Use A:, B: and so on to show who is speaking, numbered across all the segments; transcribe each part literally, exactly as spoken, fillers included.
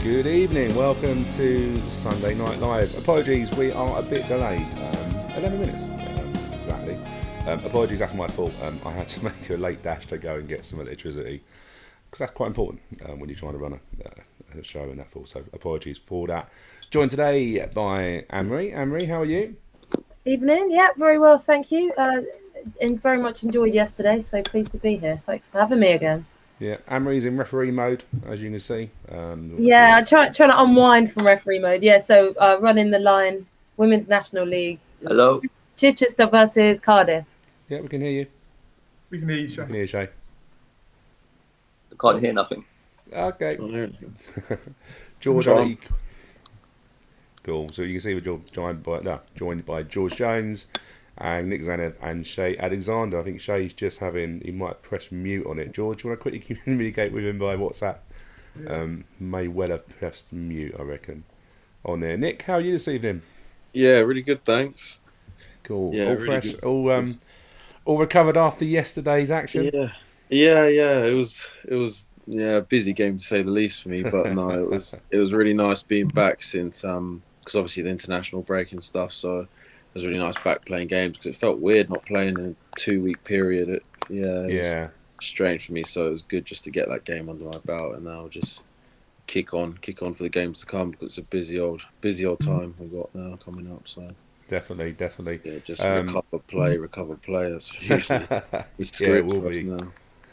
A: Good evening, welcome to Sunday Night Live. Apologies, we are a bit delayed, um, eleven minutes um, exactly. Um, apologies, that's my fault. Um, I had to make a late dash to go and get some electricity because that's quite important um, when you're trying to run a, a show and that full. So apologies for that. Joined today by Anne-Marie. Anne-Marie, how are you?
B: Evening, yeah, very well, thank you. Uh, and very much enjoyed yesterday, so pleased to be here. Thanks for having me again.
A: Yeah, Anne-Marie's in referee mode, as you can see. Um,
B: yeah, I try trying to unwind from referee mode. Yeah, so uh, running the line, Women's National League.
C: Hello.
B: Chichester versus Cardiff.
A: Yeah, we can hear you.
D: We can hear you, Shay.
A: We can hear you, Shay.
C: I can't hear nothing.
A: Okay.
C: Oh,
A: George, I'll let you... Cool. So you can see we're joined by no, joined by George Jones and Nick Zanev and Shay Alexander. I think Shay's just having he might press mute on it. George, you want to quickly communicate with him by WhatsApp? Yeah. Um, may well have pressed mute, I reckon, on there. Nick, how are you this evening?
E: Yeah, really good, thanks.
A: Cool.
E: Yeah,
A: all
E: really
A: fresh,
E: good.
A: all um, all recovered after yesterday's action.
E: Yeah, yeah, yeah. It was it was yeah a busy game to say the least for me, but no, it was it was really nice being back since um. because obviously the international break and stuff, so it was really nice back playing games because it felt weird not playing in a two-week period. It, yeah, it
A: yeah,
E: was strange for me, so it was good just to get that game under my belt and now just kick on, kick on for the games to come because it's a busy old, busy old time we've got now coming up. So
A: definitely, definitely,
E: yeah, just
A: um,
E: recover, play, recover, play. That's usually the script
A: yeah, it will
E: for us
A: be.
E: now.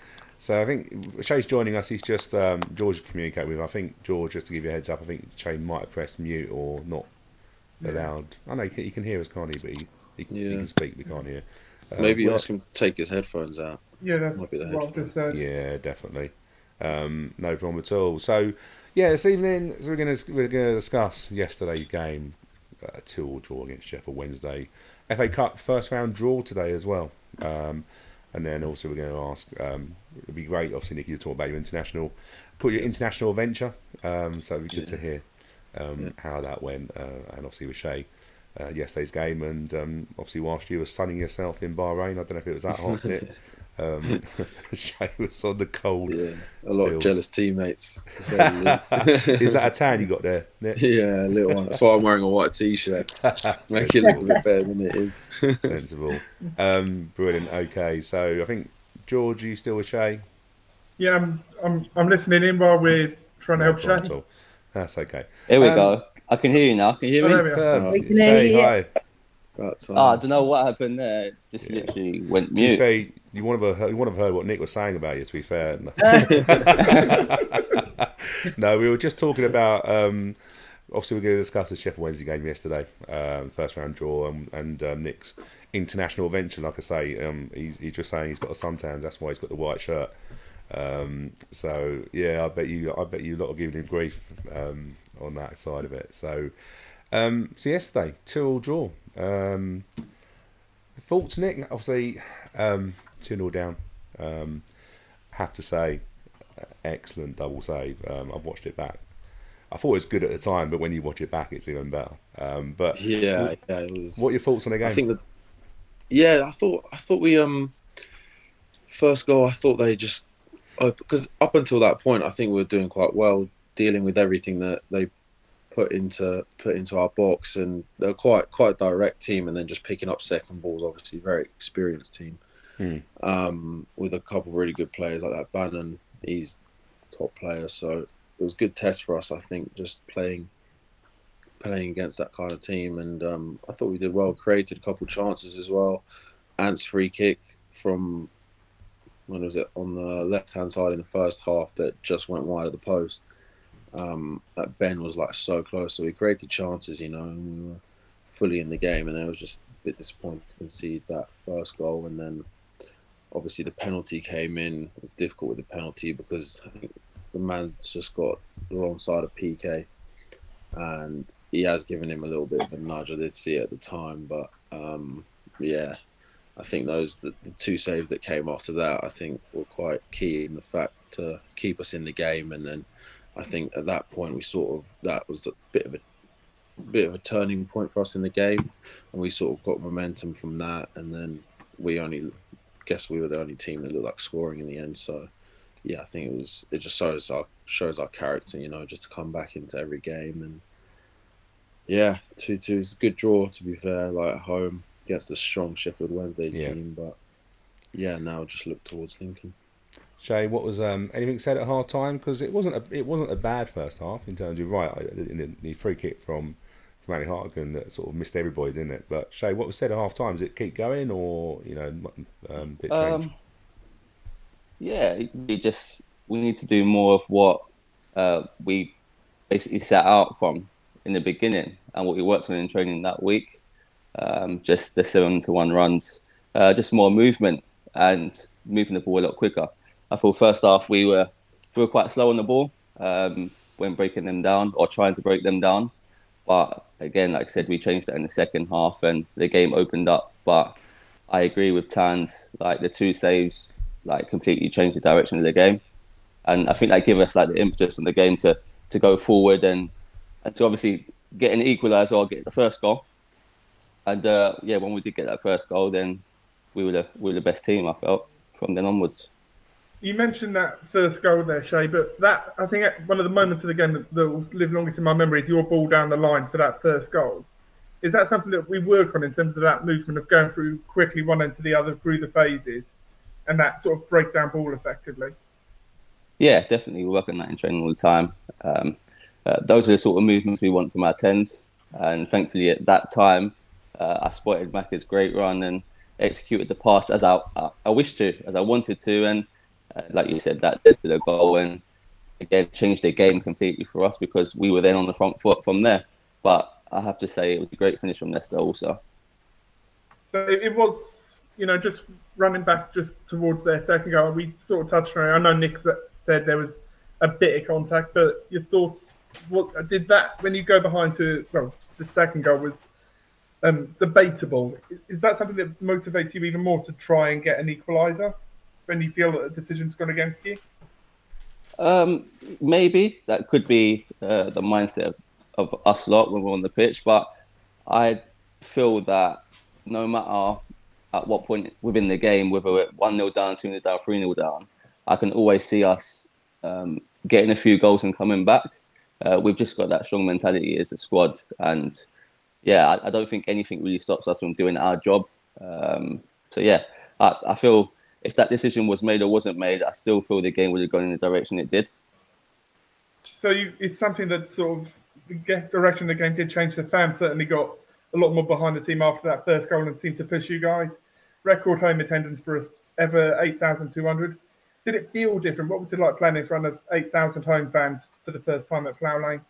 A: So I think Shay's joining us. He's just um, George to communicate with. I think George, just to give you a heads up, I think Shay might have pressed mute or not allowed. I know he can, he can hear us, can't he? But he, he,
E: Yeah.
A: he can speak. We can't hear. Uh,
E: Maybe
A: we're-
E: ask him to take his headphones out.
D: Yeah, that's
E: Might be the
D: what I've just said.
A: Yeah, definitely. Um, no problem at all. So yeah, this evening so we're going to we're going to discuss yesterday's game, uh, two-all draw against Sheffield Wednesday, F A Cup first round draw today as well. Um, and then also we're going to ask. Um, it'd be great, obviously, Nicky, to talk about your international, call your international venture. Um, so it'd be good
E: Yeah.
A: to hear um,
E: Yeah.
A: how that went, uh, and obviously with Shay. Uh, yesterday's game, and um, obviously whilst you were sunning yourself in Bahrain, I don't know if it was that hot, Nick. Um, Shay was on the cold.
E: Yeah, a lot
A: fields.
E: of jealous teammates. To say the least.
A: Is that a tan you got there, Nick?
E: Yeah, a little one. That's why I'm wearing a white t-shirt. Make it a little bit better than it is.
A: Sensible. Um, brilliant. Okay, so I think George, are you still with Shay?
D: Yeah, I'm, I'm, I'm listening in while we're trying to
A: No
D: help
A: problem
D: Shay.
A: at all. That's okay.
C: Here we
A: Um,
C: go. I can hear you now. Can you hear
D: Oh,
C: me?
D: there we are.
A: Superb.
B: We can
A: Shay,
B: hear you.
A: hi.
E: Right, so,
C: Oh, I don't know what happened there. Just
A: Yeah.
C: literally went
A: To be
C: mute.
A: fair, you would have heard, you would have heard what Nick was saying about you. To be fair, no, we were just talking about. Um, obviously, we're going to discuss the Sheffield Wednesday game yesterday, um, first round draw, and, and um, Nick's international venture. Like I say, um, he's, he's just saying he's got a suntans. That's why he's got the white shirt. Um, so yeah, I bet you, I bet you a lot of giving him grief um, on that side of it. So, um, so yesterday, two-all draw. Um, thoughts, Nick? Obviously, um, two nil down. Um, have to say, excellent double save. Um, I've watched it back. I thought it was good at the time, but when you watch it back, it's even better. Um, but
E: yeah, yeah, it was.
A: what are your thoughts on the game?
E: I think that. Yeah, I thought I thought we um. First goal, I thought they just because up until that point, I think we were doing quite well dealing with everything that they put into put into our box, and they're quite quite a direct team, and then just picking up second balls. Obviously, very experienced team.
A: Hmm.
E: Um, with a couple of really good players like that. Bannon, he's top player, so it was a good test for us. I think just playing playing against that kind of team, and um, I thought we did well. Created a couple of chances as well. Ant's free kick from when was it on the left hand side in the first half that just went wide of the post. Um, that Ben was like so close, so we created chances, you know, and we were fully in the game, and I was just a bit disappointed to concede that first goal, and then obviously the penalty came in. It was difficult with the penalty because I think the man's just got the wrong side of P K, and he has given him a little bit of a nudge. I did see it at the time, but um, yeah, I think those the, the two saves that came after that, I think, were quite key in the fact to keep us in the game, and then I think at that point we sort of that was a bit of a bit of a turning point for us in the game, and we sort of got momentum from that, and then we only guess we were the only team that looked like scoring in the end. So yeah, I think it was. It just shows our shows our character, you know, just to come back into every game. And yeah, two two is a good draw, to be fair. Like at home against a strong Sheffield Wednesday
A: Yeah.
E: team, but yeah, now just look towards Lincoln.
A: Shay, what was um, anything said at half time? Because it wasn't a it wasn't a bad first half in terms of right in the, the free kick from from Andy Hartigan that sort of missed everybody, didn't it? But Shay, what was said at half time? Does it keep going or you know um, bit change?
C: Um, yeah, we just we need to do more of what uh, we basically set out from in the beginning and what we worked on in training that week. Um, just the seven to one runs, uh, just more movement and moving the ball a lot quicker. I thought first half we were we were quite slow on the ball um, when breaking them down or trying to break them down. But again, like I said, we changed that in the second half and the game opened up. But I agree with Tans, like the two saves like completely changed the direction of the game. And I think that gave us like the impetus in the game to, to go forward and, and to obviously get an equaliser or get the first goal. And uh, yeah, when we did get that first goal, then we were the we were the best team, I felt, from then onwards.
D: You mentioned that first goal there, Shay, but that I think one of the moments of the game that, that will live longest in my memory is your ball down the line for that first goal. Is that something that we work on in terms of that movement of going through quickly one end to the other through the phases and that sort of breakdown ball effectively?
C: Yeah, definitely. We work on that in training all the time. Um, uh, those are the sort of movements we want from our tens. And thankfully at that time, uh, I spotted Macca's great run and executed the pass as I, I, I wished to, as I wanted to. And uh, like you said, that led to the goal and again changed the game completely for us because we were then on the front foot from there. But I have to say it was a great finish from Leicester also.
D: So it, it was, you know, just running back just towards their second goal. We sort of touched on it. I know Nick said there was a bit of contact, but your thoughts, what did that, when you go behind to, well, the second goal was um, debatable. Is that something that motivates you even more to try and get an equaliser when you feel that a decision's gone against you?
C: Um, maybe that could be uh, the mindset of, of us lot when we're on the pitch, but I feel that no matter at what point within the game, whether we're one nil down, two nil down, three nil down, I can always see us um, getting a few goals and coming back. Uh, we've just got that strong mentality as a squad, and yeah, I, I don't think anything really stops us from doing our job. Um, so yeah, I, I feel if that decision was made or wasn't made, I still feel the game would have gone in the direction it did.
D: So you, it's something that sort of the direction the game did change. The fans certainly got a lot more behind the team after that first goal and seemed to push you guys. Record home attendance for us ever eight thousand two hundred. Did it feel different? What was it like playing in front of eight thousand home fans for the first time at Plough Lane?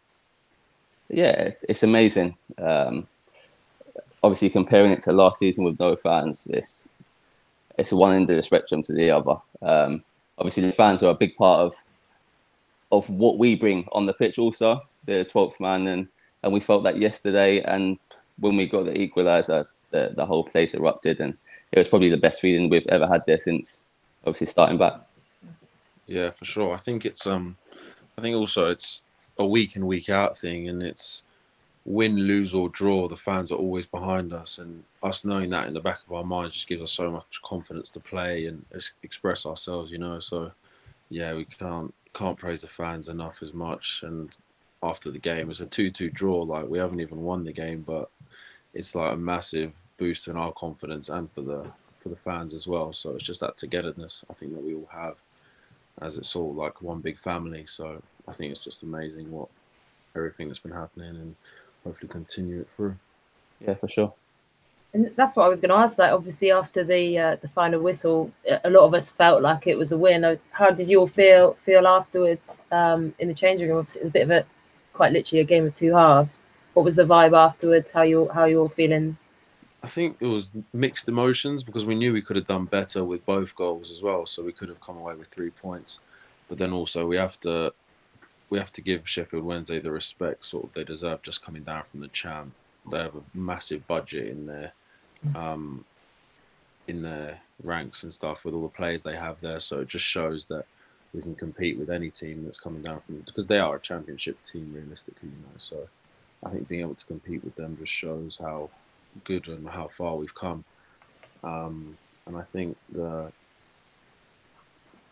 C: Yeah, it's amazing. Um, obviously, comparing it to last season with no fans, it's it's one end of the spectrum to the other. Um, obviously, the fans are a big part of of what we bring on the pitch. Also, the twelfth man, and and we felt that yesterday. And when we got the equaliser, the the whole place erupted, and it was probably the best feeling we've ever had there since obviously starting back.
E: Yeah, for sure. I think it's um, I think also it's a week in week out thing, and it's win, lose or draw. The fans are always behind us, and us knowing that in the back of our minds just gives us so much confidence to play and express ourselves. You know, so yeah, we can't can't praise the fans enough as much. And after the game, it's a two two draw. Like we haven't even won the game, but it's like a massive boost in our confidence and for the for the fans as well. So it's just that togetherness I think that we all have, as it's all like one big family. So I think it's just amazing what everything that's been happening, and hopefully continue it through.
C: Yeah, for sure.
B: And that's what I was going to ask. Like, obviously, after the uh, the final whistle, a lot of us felt like it was a win. How did you all feel feel afterwards um, in the changing room? Obviously, it was a bit of a, quite literally a game of two halves. What was the vibe afterwards? How you how you all feeling?
E: I think it was mixed emotions because we knew we could have done better with both goals as well. So we could have come away with three points, but then also we have to we have to give Sheffield Wednesday the respect sort of they deserve, just coming down from the champ. They have a massive budget in their um, in their ranks and stuff with all the players they have there. So it just shows that we can compete with any team that's coming down from, because they are a championship team realistically, you know. So I think being able to compete with them just shows how good and how far we've come. Um, and I think the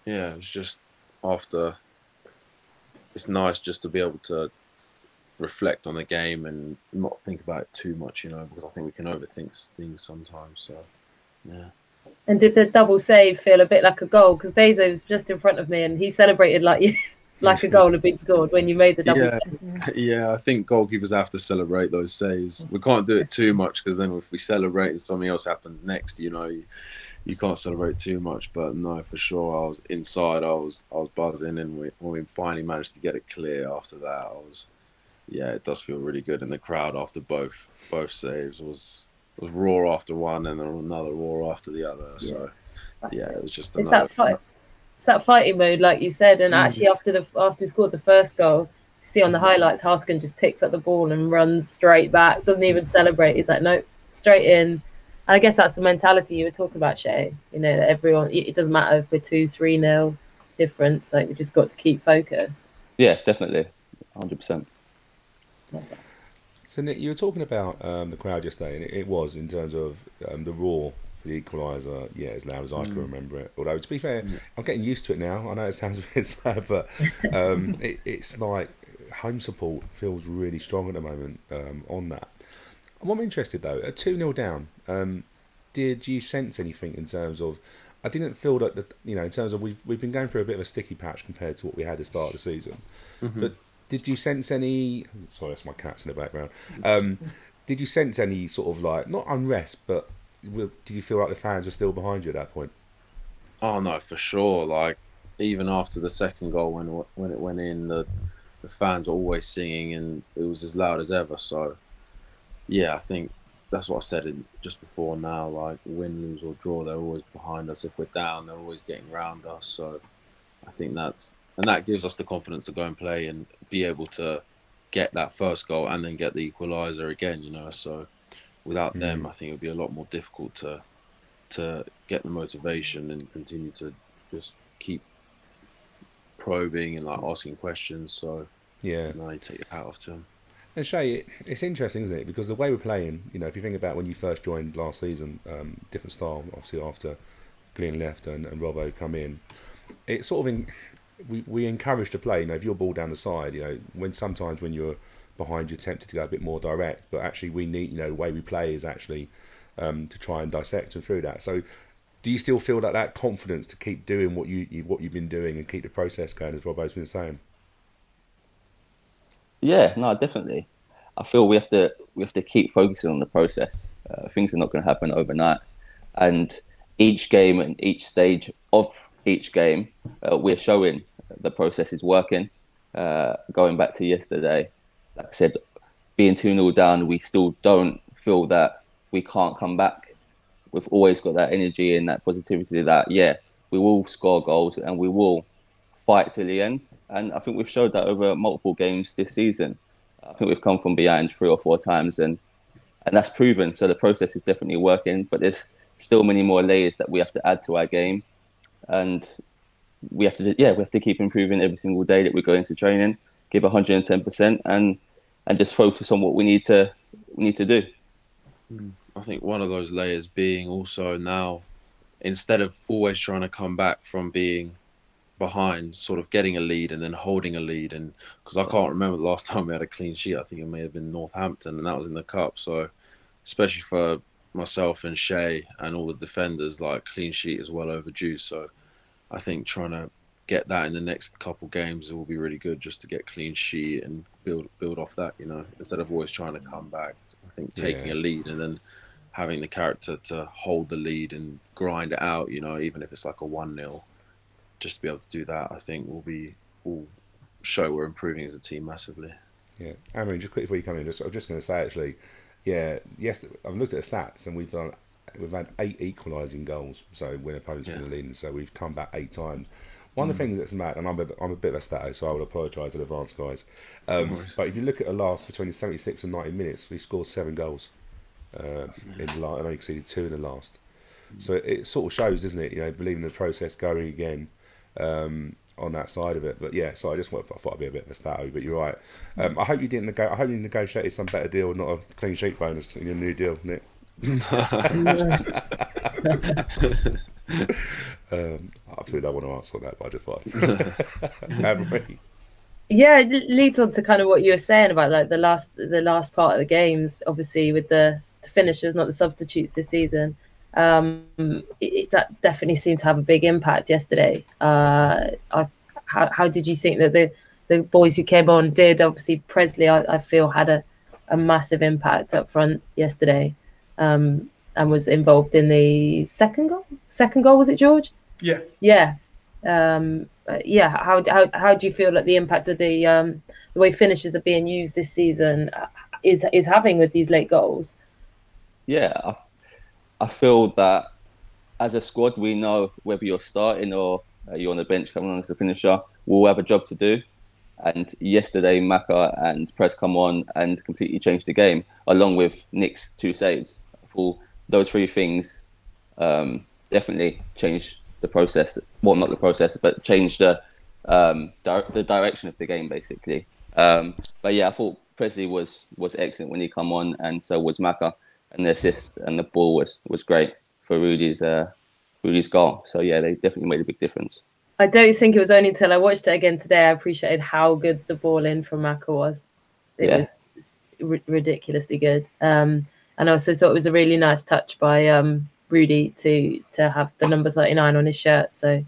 E: yeah, it was just after. It's nice just to be able to reflect on the game and not think about it too much, you know, because I think we can overthink things sometimes. So, yeah.
B: And did the double save feel a bit like a goal? Because Bezo was just in front of me and he celebrated like you, like a goal had been scored when you made the double
E: yeah,
B: save.
E: Yeah, I think goalkeepers have to celebrate those saves. We can't do it too much because then if we celebrate and something else happens next, you know, you, you can't celebrate too much. But no, for sure, I was inside. I was I was buzzing, and we, when we finally managed to get it clear after that, I was. Yeah, it does feel really good, and the crowd after both both saves was was roar after one, and then another roar after the other. So
B: That's
E: yeah,
B: it.
E: it was just
B: It's
E: another.
B: that fight. It's that fighting mode, like you said. And
E: Mm.
B: actually, after the after we scored the first goal, you see on the highlights, Hartigan just picks up the ball and runs straight back. Doesn't even celebrate. He's like, nope, straight in. And I guess that's the mentality you were talking about, Shay. You know, that everyone. It doesn't matter if we're two, three nil difference. Like we just got to keep focused.
C: Yeah, definitely, one hundred percent.
A: So Nick, you were talking about um, the crowd yesterday, and it, it was in terms of um, the roar for the equaliser. Yeah, as loud as I can remember it. Although to be fair,
E: Yeah.
A: I'm getting used to it now. I know it sounds a bit sad, but um, it, it's like home support feels really strong at the moment um, on that. What I'm interested though, at two nil down, um, did you sense anything in terms of? I didn't feel that the, you know in terms of we've we've been going through a bit of a sticky patch compared to what we had at the start of the season,
E: Mhm.
A: but. Did you sense any? Sorry, that's my cats in the background. Um, did you sense any sort of like not unrest, but did you feel like the fans were still behind you at that point?
E: Oh no, for sure. Like even after the second goal, when when it went in, the the fans were always singing, and it was as loud as ever. So yeah, I think that's what I said in, just before. Now, like win, lose or draw, they're always behind us. If we're down, they're always getting round us. So I think that's and that gives us the confidence to go and play and be able to get that first goal and then get the equaliser again. You know, so without them, I think it would be a lot more difficult to to get the motivation and continue to just keep probing and like asking questions. So
A: Yeah.
E: now you take your hat off to them.
A: And Shay, it, it's interesting, isn't it? Because the way we're playing, you know, if you think about when you first joined last season, um, different style, obviously after Glenn left and, and Robbo come in, it's sort of in, we we encourage to play. You know, if you're ball down the side, you know, when sometimes when you're behind, you're tempted to go a bit more direct. But actually, we need, you know, the way we play is actually um, to try and dissect them through that. So, do you still feel that that confidence to keep doing what you, you what you've been doing and keep the process going, as Robbo's been saying?
C: Yeah, no, definitely. I feel we have to we have to keep focusing on the process. Uh, things are not going to happen overnight, and each game and each stage of each game, uh, we're showing the process is working. Uh, going back to yesterday, like I said, being two nil down, we still don't feel that we can't come back. We've always got that energy and that positivity that, yeah, we will score goals and we will fight till the end. And I think we've showed that over multiple games this season. I think we've come from behind three or four times and and that's proven. So the process is definitely working, but there's still many more layers that we have to add to our game. And we have to, yeah, we have to keep improving every single day that we go into training, give one hundred ten percent and and just focus on what we need to we need to do.
E: I think one of those layers being also now, instead of always trying to come back from being behind, sort of getting a lead and then holding a lead. And because I can't remember the last time we had a clean sheet, I think it may have been Northampton, and that was in the cup. So especially for myself and Shay and all the defenders, like clean sheet is well overdue. So I think trying to get that in the next couple games will be really good, just to get clean sheet and build build off that, you know, instead of always trying to come back. I think taking
A: Yeah.
E: a lead and then having the character to hold the lead and grind it out, you know, even if it's like a one nil, just to be able to do that, I think will be will show we're improving as a team massively.
A: Yeah, I mean, just quickly before you come in, just, I was just going to say actually, yeah, yes, I've looked at the stats and we've done, we've had eight equalising goals. So when opponents have
E: Yeah.
A: been leading, so we've come back eight times. One of the things that's mad, and I'm a, I'm a bit of a stato, so I would apologise in advance, guys. Um, but if you look at the last between the seventy-six and ninety minutes, we scored seven goals uh, in the last, and only exceeded two in the last. So it, it sort of shows, doesn't it? You know, believing the process going again. Um, on that side of it, but yeah. So I just want, I thought I'd be a bit of a stato, but you're right. Um, I hope you didn't nego- I hope you negotiated some better deal, not a clean sheet bonus in your new deal, Nick. um, I feel I don't want to answer that, but I just thought. Anne-Marie.
B: Yeah, it leads on to kind of what you were saying about like the last the last part of the games, obviously with the, the finishers, not the substitutes this season. Um, it, it, that definitely seemed to have a big impact yesterday. Uh, I, how, how did you think that the, the boys who came on did? Obviously, Presley, I, I feel, had a, a massive impact up front yesterday, um, and was involved in the second goal. Second goal, was it, George?
D: Yeah.
B: Yeah. Um, yeah. How, how how do you feel like the impact of the um, the way finishers are being used this season is is having with these late goals?
C: Yeah, I, I feel that as a squad, we know whether you're starting or uh, you're on the bench coming on as a finisher, we'll have a job to do. And yesterday, Maka and Press come on and completely changed the game, along with Nick's two saves. I thought those three things um, definitely changed the process. Well, not the process, but changed the um, di- the direction of the game, basically. Um, but yeah, I thought Presley was was excellent when he come on, and so was Maka. And the assist and the ball was, was great for Rudy's uh, Rudy's goal. So yeah, they definitely made a big difference.
B: I don't think it was only until I watched it again today I appreciated how good the ball in from Maka was. It
C: Yeah.
B: was r- ridiculously good. Um, and I also thought it was a really nice touch by um, Rudy to to have the number thirty-nine on his shirt. So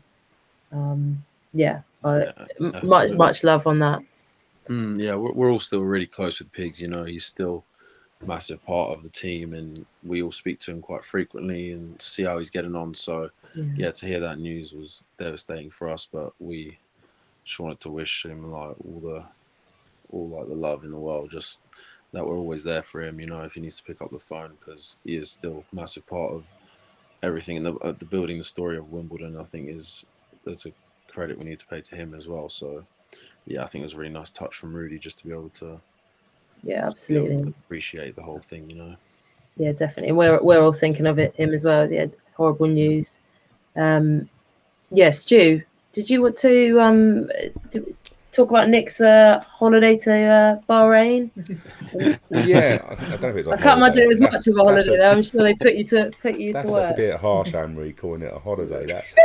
B: um, yeah, uh,
E: Yeah,
B: m-
E: yeah.
B: much much love on that.
E: Mm, yeah, we're, we're all still really close with Pigs. You know, he's still a massive part of the team, and we all speak to him quite frequently and see how he's getting on. So,
B: Yeah.
E: yeah, to hear that news was devastating for us. But we just wanted to wish him like all the, all like the love in the world. Just that we're always there for him. You know, if he needs to pick up the phone, because he is still a massive part of everything in the, uh, the building the story of Wimbledon. I think is there's a credit we need to pay to him as well. So. Yeah, I think it was a really nice touch from Rudy just to be able to,
B: Yeah,
E: be able
B: absolutely.
E: to appreciate the whole thing, you know.
B: Yeah, definitely. We're we're all thinking of it him as well. Yeah, horrible news. Um, yeah, Stu, did you want to um d- talk about Nick's uh, holiday to uh, Bahrain?
A: Yeah, I, I don't know if it's.
B: I can't imagine it was much of a
A: That's
B: holiday. though. I'm sure they put you to put you to
A: That's a
B: work.
A: bit harsh, Anne-Marie, calling it a holiday. That's.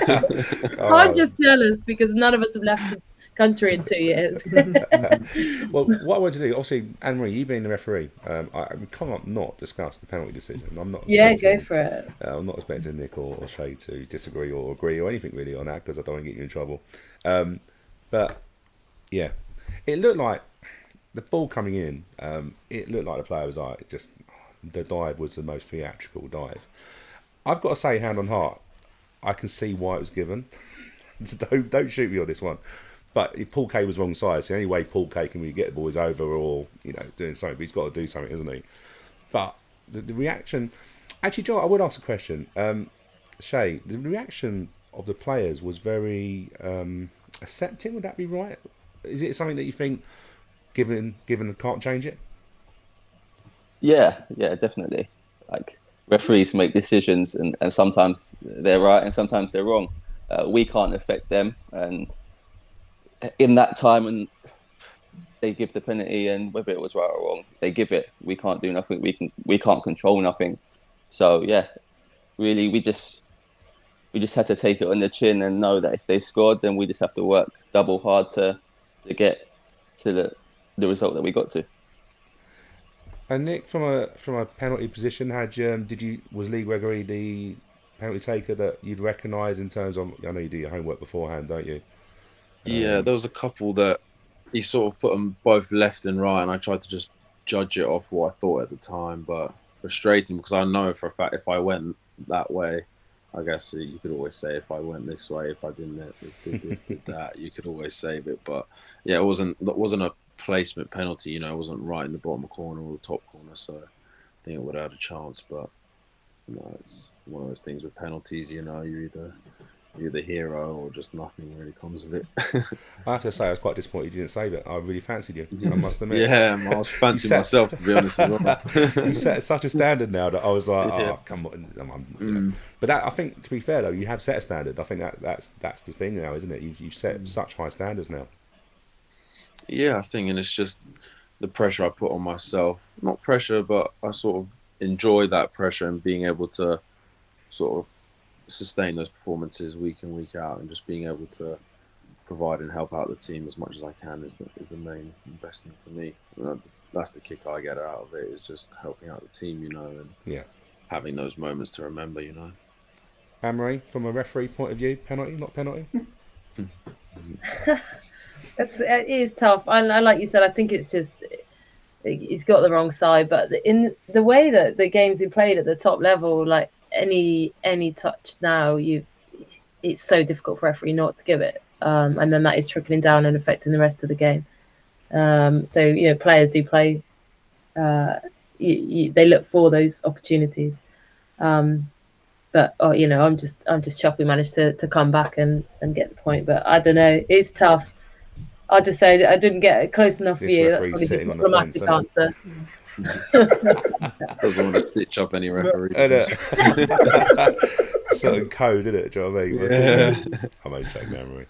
B: I'm just jealous because none of us have left the country in two years.
A: Well, what I want to do, obviously, Anne-Marie, you being the referee, um, I, we can't not discuss the penalty decision. I'm not.
B: Yeah,
A: expecting-
B: go for it.
A: Uh, I'm not expecting Nick or, or Shay to disagree or agree or anything really on that because I don't want to get you in trouble. Um, but yeah, it looked like the ball coming in. Um, it looked like the player was like just the dive was the most theatrical dive. I've got to say, hand on heart, I can see why it was given. So don't don't shoot me on this one. But if Paul Kay was wrong size, the only way Paul Kay can really get the ball is over or you know doing something. But he's got to do something, isn't he? But the, the reaction. Actually, Joe, I would ask a question. Um, Shay, the reaction of the players was very um, accepting. Would that be right? Is it something that you think, given given can't change it?
C: Yeah, yeah, definitely. Like referees make decisions, and, and sometimes they're right and sometimes they're wrong. Uh, we can't affect them, and in that time, and they give the penalty, and whether it was right or wrong, they give it. We can't do nothing. We can we can't control nothing. So yeah, really, we just we just had to take it on the chin and know that if they scored, then we just have to work double hard to to get to the the result that we got to.
A: And Nick, from a from a penalty position, had you, um, did you was Lee Gregory the penalty taker that you'd recognise in terms of? I know you do your homework beforehand, don't you?
E: Yeah,
A: Um,
E: there was a couple that he sort of put them both left and right, and I tried to just judge it off what I thought at the time, but frustrating because I know for a fact if I went that way, I guess you could always say if I went this way, if I didn't, did this, did that, you could always save it. But yeah, it wasn't it wasn't a placement penalty, you know, it wasn't right in the bottom corner or the top corner, so I think it would have had a chance. But you know, it's one of those things with penalties, you know, you either you're the hero or just nothing really comes of it.
A: I have to say, I was quite disappointed you didn't save it. I really fancied you. I must admit.
E: Yeah, I was fancying
A: set-
E: myself, to be honest as well.
A: You set such a standard now that I was like, oh,
E: Yeah.
A: come on. I'm, I'm, you know.
E: Mm.
A: But that, I think, to be fair though, you have set a standard. I think that that's that's the thing now, isn't it? You've you've set such high standards now.
E: Yeah, I think, and it's just the pressure I put on myself. Not pressure, but I sort of enjoy that pressure and being able to sort of sustain those performances week in, week out, and just being able to provide and help out the team as much as I can is the, is the main and best thing for me. That's the kick I get out of it, is just helping out the team, you know, and
A: yeah,
E: having those moments to remember, you know.
A: Anne-Marie, from a referee point of view, penalty, not penalty?
B: It's, it is tough. And like you said, I think it's just he's got the wrong side. But in the way that the games we played at the top level, like any any touch now, you it's so difficult for referee not to give it, um, and then that is trickling down and affecting the rest of the game. Um, so you know, players do play. Uh, you, you, they look for those opportunities. Um, but oh, you know, I'm just I'm just chuffed we managed to to come back and and get the point. But I don't know, it's tough. I'll just say I didn't get close enough for you. That's probably the diplomatic answer.
E: Doesn't want to stitch up any referee.
A: Certain code, isn't it? Do you know what I mean?
E: Yeah.
A: I'm only taking memory.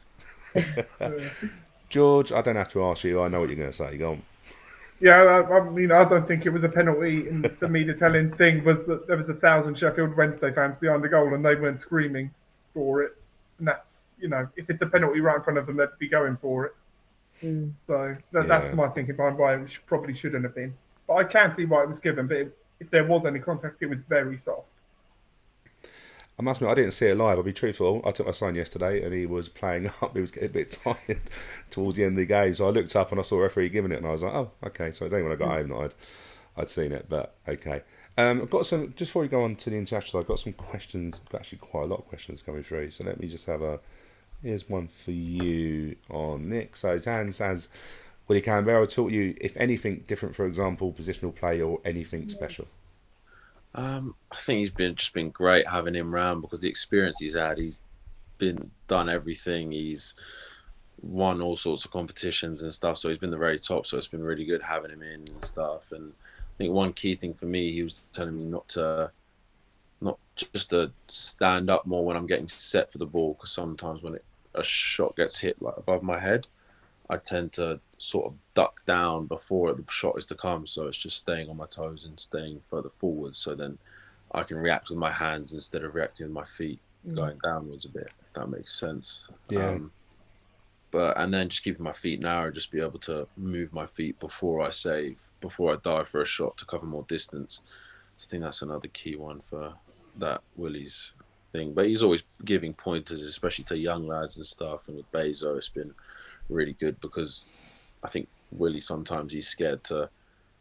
A: George, I don't have to ask you. I know what you're going to say. Go on.
D: Yeah, I, I mean, I don't think it was a penalty. And for me, the telling thing was that there was a thousand Sheffield Wednesday fans behind the goal, and they weren't screaming for it. And that's, you know, if it's a penalty right in front of them, they'd be going for it.
B: Mm.
D: So that,
A: Yeah.
D: that's my thinking behind why it should, probably shouldn't have been. But I can see why it was given. But it, if there was any contact, it was very soft.
A: I must admit, I didn't see it live. I'll be truthful. I took my son yesterday, and he was playing up. He was getting a bit tired towards the end of the game. So I looked up and I saw a referee giving it, and I was like, "Oh, okay." So it was only when I got home that I'd I'd seen it. But okay, um, I've got some. Just before we go on to the international, I've got some questions. Got actually quite a lot of questions coming through. So let me just have a. Here's one for you on Nick. So Dan says, Willie Canberra taught you, if anything, different, for example, positional play or anything special?
E: Um, I think he's been just been great having him round, because the experience he's had, he's been done everything. He's won all sorts of competitions and stuff, so he's been the very top. So it's been really good having him in and stuff. And I think one key thing for me, he was telling me not to, not just to stand up more when I'm getting set for the ball, because sometimes when it, a shot gets hit like above my head, I tend to sort of duck down before the shot is to come. So it's just staying on my toes and staying further forward, so then I can react with my hands instead of reacting with my feet, mm. going downwards a bit, if that makes sense.
A: Yeah.
E: Um, but and then just keeping my feet narrow, just be able to move my feet before I save, before I dive for a shot to cover more distance. So I think that's another key one for that Willie's thing. But he's always giving pointers, especially to young lads and stuff. And with Bezo, it's been really good, because I think Willie sometimes he's scared to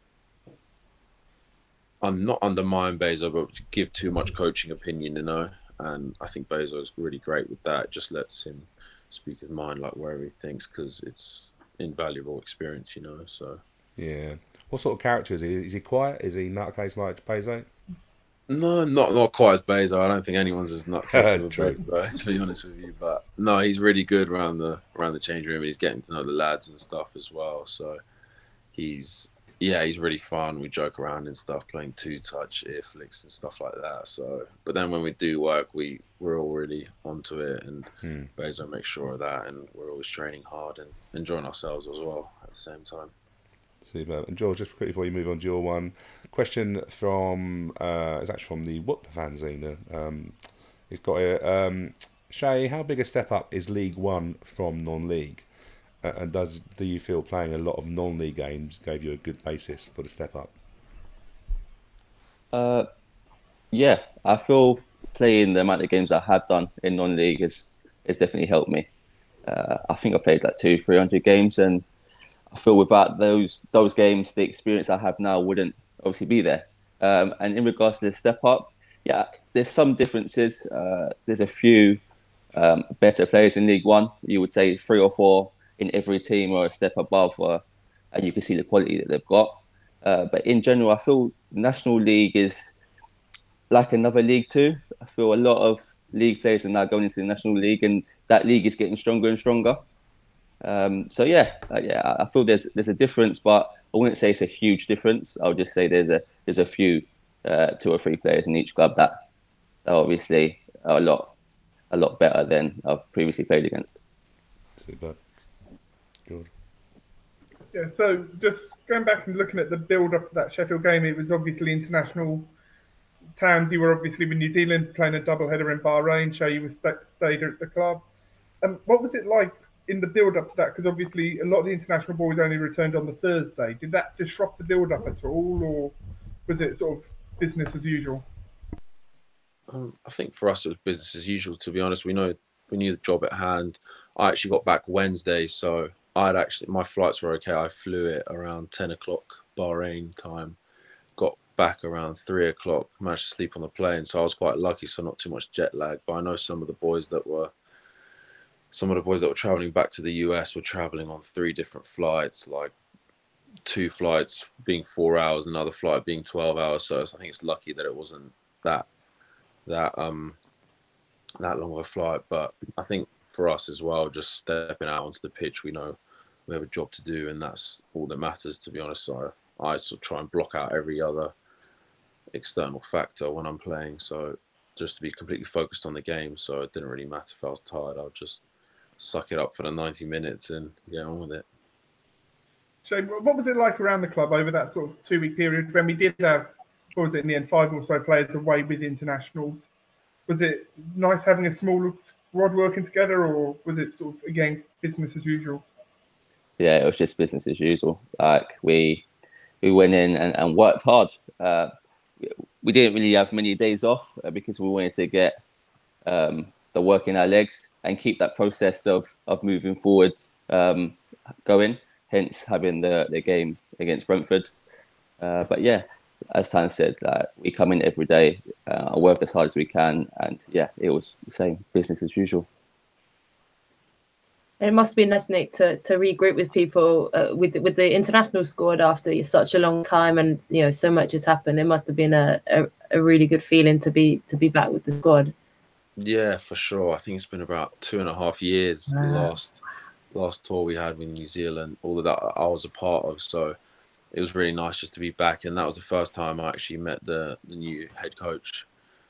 E: um, not undermine Bezo, but give too much coaching opinion, you know. And I think Bezo is really great with that. It just lets him speak his mind like wherever he thinks, because it's invaluable experience, you know. So
A: yeah. What sort of character is he? Is he quiet? Is he nutcase like Bezo?
E: No, not not quite as Bezo. I don't think anyone's as nutcase as
A: True.
E: Bezo, to be honest with you. But no, he's really good around the around the change room. He's getting to know the lads and stuff as well. So he's yeah, he's really fun. We joke around and stuff, playing two touch, ear flicks and stuff like that. So, but then when we do work, we we're all really onto it, and
A: hmm.
E: Bezo makes sure of that, and we're always training hard and enjoying ourselves as well at the same time.
A: Super. And George, just quickly before you move on to your one, question from uh, it's actually from the Whoop fanzine. Um, it's got a um, Shay. How big a step up is League One from non-league? Uh, and does do you feel playing a lot of non-league games gave you a good basis for the step up?
C: Uh, yeah, I feel playing the amount of games I have done in non-league has has definitely helped me. Uh, I think I played like two, three hundred games, and I feel without those those games, the experience I have now wouldn't obviously be there. Um, and in regards to the step up, yeah, there's some differences. Uh, there's a few um, better players in League One. You would say three or four in every team or a step above, uh, and you can see the quality that they've got. Uh, but in general, I feel National League is like another League Two. I feel a lot of league players are now going into the National League, and that league is getting stronger and stronger. Um, so yeah, uh, yeah, I feel there's there's a difference, but I wouldn't say it's a huge difference. I'll just say there's a there's a few uh, two or three players in each club that are obviously are a lot a lot better than I've previously played against.
A: Super. Good.
D: Yeah, so just going back and looking at the build up to that Sheffield game, it was obviously international Towns, you were obviously with New Zealand playing a doubleheader in Bahrain. Shay, you were st- stayed at the club. Um, what was it like in the build-up to that? Because obviously a lot of the international boys only returned on the Thursday. Did that disrupt the build-up at all, or was it sort of business as usual?
E: Um, I think for us it was business as usual. To be honest, we know we knew the job at hand. I actually got back Wednesday, so I'd actually my flights were okay. I flew it around ten o'clock Bahrain time. Got back around three o'clock. Managed to sleep on the plane, so I was quite lucky. So not too much jet lag. But I know some of the boys that were some of the boys that were traveling back to the U S were traveling on three different flights, like two flights being four hours, another flight being twelve hours. So I think it's lucky that it wasn't that that um that long of a flight. But I think for us as well, just stepping out onto the pitch, we know we have a job to do, and that's all that matters, to be honest. So I sort of try and block out every other external factor when I'm playing, so just to be completely focused on the game. So it didn't really matter if I was tired. I'll just suck it up for the ninety minutes and get on with it.
D: Shane, what was it like around the club over that sort of two-week period when we did have, what was it in the end, five or so players away with internationals? Was it nice having a small squad working together, or was it sort of, again, business as usual?
C: Yeah, it was just business as usual. Like we we went in and, and worked hard. Uh, we didn't really have many days off uh, because we wanted to get um, the work in our legs and keep that process of, of moving forward um, going, hence having the, the game against Brentford. Uh, but yeah, as Tan said, uh, we come in every day, uh, work as hard as we can, and yeah, it was the same, business as usual.
B: It must be nice, Nick, to, to regroup with people uh, with with the international squad after such a long time, and you know so much has happened. It must have been a, a, a really good feeling to be to be back with the squad.
E: Yeah, for sure. I think it's been about two and a half years. Wow. The last last tour we had with New Zealand, all of that I was a part of. So it was really nice just to be back, and that was the first time I actually met the the new head coach.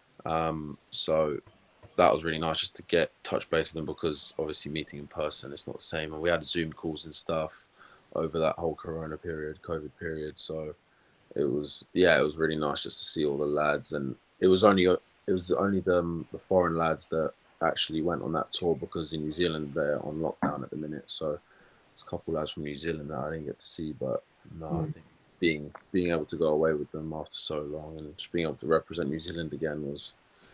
E: Um, so. That was really nice just to get touch base with them, because obviously meeting in person, it's not the same. And we had Zoom calls and stuff over that whole Corona period, COVID period. So it was, yeah, it was really nice just to see all the lads. And it was only, it was only the, the foreign lads that actually went on that tour, because in New Zealand, they're on lockdown at the minute. So it's a couple lads from New Zealand that I didn't get to see, but no, mm. I think being, being able to go away with them after so long and just being able to represent New Zealand again was,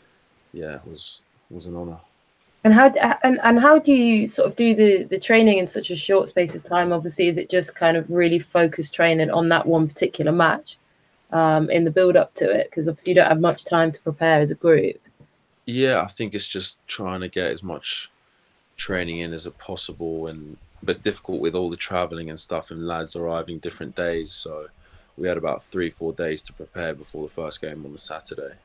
E: yeah, it was, was an honour.
B: And how and, and how do you sort of do the, the training in such a short space of time? Obviously, is it just kind of really focused training on that one particular match um, in the build up to it? Because obviously you don't have much time to prepare as a group.
E: Yeah, I think it's just trying to get as much training in as possible, and but it's difficult with all the travelling and stuff and lads arriving different days. So we had about three, four days to prepare before the first game on the Saturday.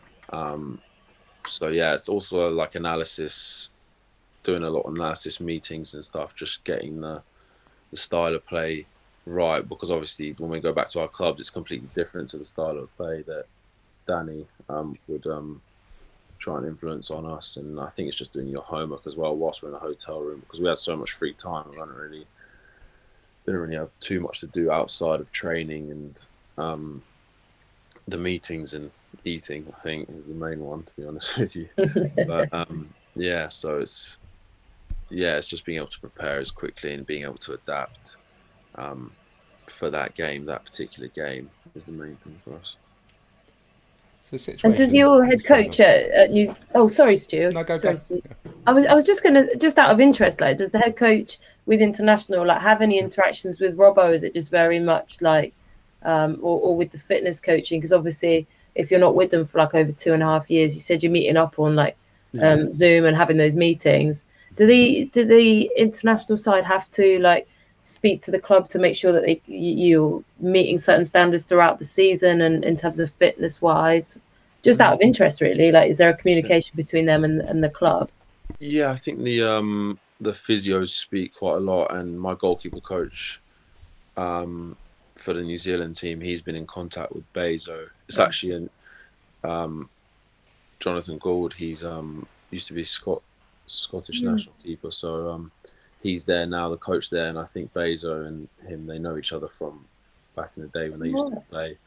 E: Um, So yeah, it's also like analysis, doing a lot of analysis meetings and stuff, just getting the the style of play right, because obviously when we go back to our clubs, it's completely different to the style of play that Danny um, would um, try and influence on us. And I think it's just doing your homework as well whilst we're in a hotel room, because we had so much free time. We didn't really didn't really have too much to do outside of training and um, the meetings and eating, I think, is the main one, to be honest with you. But um, yeah, so it's yeah, it's just being able to prepare as quickly and being able to adapt um, for that game, that particular game, is the main thing for us.
B: And does your head coach at, at New? Oh, sorry, Stu.
A: No, go,
B: sorry,
A: go.
B: Stu. I was I was just gonna just out of interest, like, does the head coach with international like have any interactions with Robbo? Is it just very much like, um, or, or with the fitness coaching? Because obviously, if you're not with them for like over two and a half years, you said you're meeting up on like um, yeah. Zoom and having those meetings. Do the do the international side have to like speak to the club to make sure that they you're meeting certain standards throughout the season, and in terms of fitness wise, just out of interest, really, like, is there a communication between them and, and the club?
E: Yeah, I think the um the physios speak quite a lot, and my goalkeeper coach um for the New Zealand team, he's been in contact with Bezo. It's yeah. actually an um Jonathan Gould. He's um used to be Scot Scottish mm. national keeper, so um he's there now, the coach there, and I think Bezo and him, they know each other from back in the day when they used yeah. to play.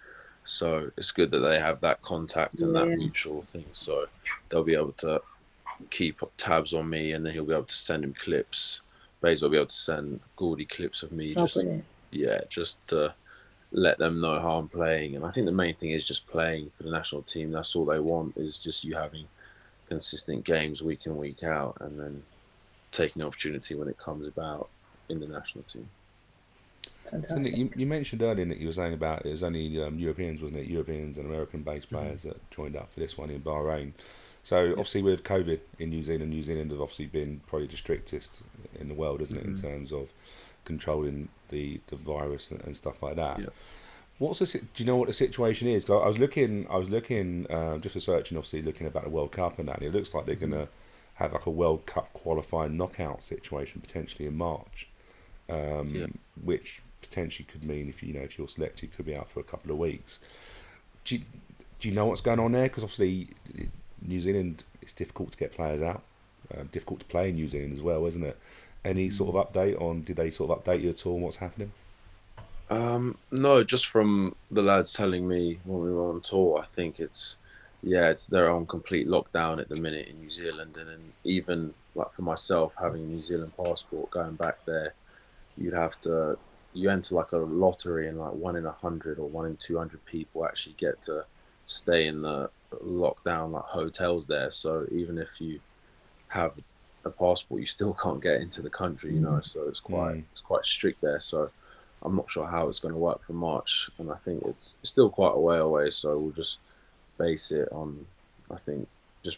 E: So it's good that they have that contact and that
B: Yeah.
E: mutual thing. So they'll be able to keep tabs on me, and then he'll be able to send him clips. Bays will be able to send Gordy clips of me.
B: Oh,
E: Just
B: brilliant.
E: yeah, just to let them know how I'm playing. And I think the main thing is just playing for the national team. That's all they want, is just you having consistent games week in, week out, and then taking the opportunity when it comes about in the national team.
A: So Nick,
B: Fantastic.
A: you, you mentioned earlier that you were saying about it was only um, Europeans, wasn't it? Europeans and American-based players that joined up for this one in Bahrain. So obviously with COVID in New Zealand, New Zealand have obviously been probably the strictest in the world, isn't it, in terms of controlling the, the virus and, and stuff like that.
E: Yeah.
A: What's the si- do you know what the situation is? 'Cause I was looking, I was looking, uh, just researching, obviously looking about the World Cup and that, and it looks like they're gonna have like a World Cup qualifying knockout situation potentially in March, um,
E: Yeah.
A: which potentially could mean if you know if you're selected, could be out for a couple of weeks. Do you, do you know what's going on there? Because obviously New Zealand, it's difficult to get players out, uh, difficult to play in New Zealand as well, isn't it? Any sort of update on? Did they sort of update you at all on what's happening?
E: Um, no, just from the lads telling me when we were on tour, I think it's, yeah, it's their own complete lockdown at the minute in New Zealand. And then even like for myself, having a New Zealand passport, going back there, you'd have to, you enter like a lottery, and like one in a hundred or one in two hundred people actually get to stay in the lockdown like hotels there. So even if you have a passport, you still can't get into the country, you know. So it's quite,
A: Mm.
E: it's quite strict there. So I'm not sure how it's going to work for March, and I think it's still quite a way away. So we'll just base it on, I think, just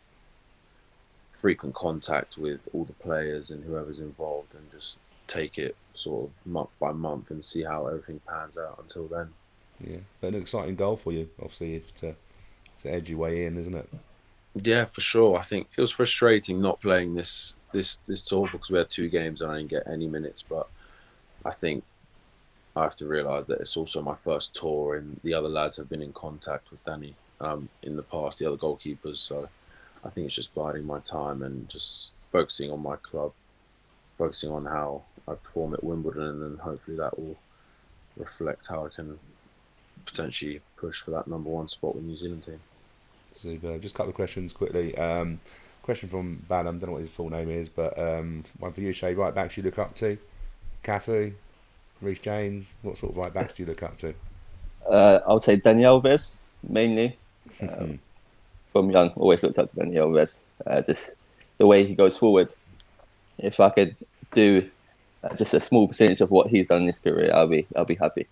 E: frequent contact with all the players and whoever's involved, and just take it sort of month by month and see how everything pans out until then.
A: Yeah, but an exciting goal for you, obviously, if to to edge your way in, isn't it?
E: Yeah, for sure. I think it was frustrating not playing this this this tour because we had two games and I didn't get any minutes. But I think I have to realise that it's also my first tour, and the other lads have been in contact with Danny um, in the past, the other goalkeepers. So I think it's just biding my time and just focusing on my club, focusing on how I perform at Wimbledon, and then hopefully that will reflect how I can potentially push for that number one spot with the New Zealand team.
A: Super. Just a couple of questions quickly. Um, question from Ballum, don't know what his full name is, but um, one for you, Shay. Right backs you look up to? Cafu, Reece James. What sort of right backs do you look up to?
C: Uh, I would say Daniel Alves, mainly. Um, from young, always looked up to Daniel Alves. Uh, just the way he goes forward. If I could do uh, just a small percentage of what he's done in his career, I'll be I'll be happy.